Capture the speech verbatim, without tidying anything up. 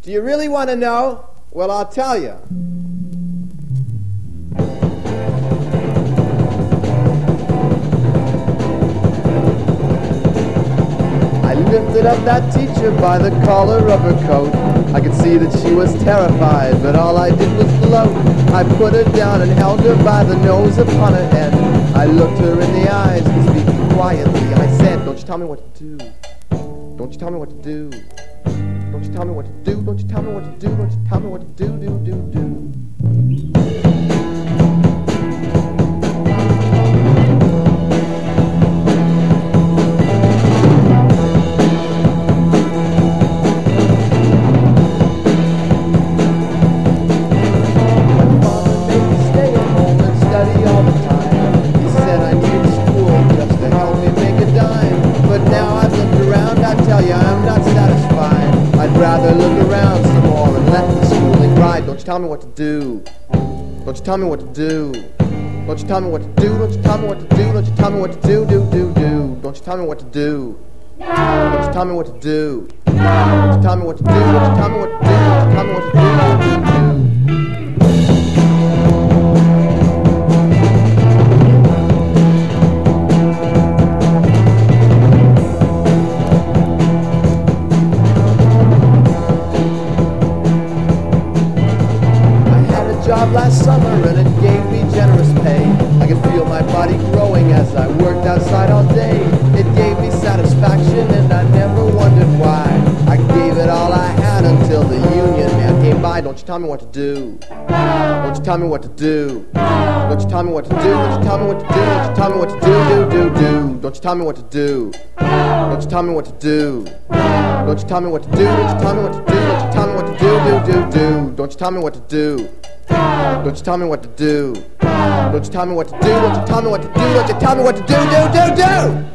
Do you really want to know? Well, I'll tell you. I lifted up that teacher by the collar of her coat. I could see that she was terrified, but all I did was gloat. I put her down and held her by the nose upon her head. I looked her in the eyes and speaking quietly, I said, don't you tell me what to do. Don't you tell me what to do. Don't you tell me what to do. Don't you tell me what to do. Don't you tell me what to do, do, do, do. Rather look around some more and let the schooling ride. Don't you tell me what to do. Don't you tell me what to do. Don't you tell me what to do. Don't you tell me what to do. Don't you tell me what to do, do, do, do. Don't you tell me what to do. Don't you tell me what to do. Don't you tell me what to do. Don't you tell me what to do. Don't you tell me what to do, do, do, do. Last summer and it gave me generous pay. I could feel my body growing as I worked outside all day. It gave me satisfaction and I never wondered why. I gave it all I had until the union man came by. Don't you tell me what to do. Don't you tell me what to do. Don't you tell me what to do. Don't you tell me what to do. Don't you tell me what to do, do, do, do. Don't you tell me what to do. Don't you tell me what to do. Don't you tell me what to do. Don't you tell me what to do. Don't you tell me what to do, do, do, do. Don't you tell me what to do. Don't you tell me what to do. Don't you tell me what to do. Don't you tell me what to do. Don't you tell me what to do, do, do, do.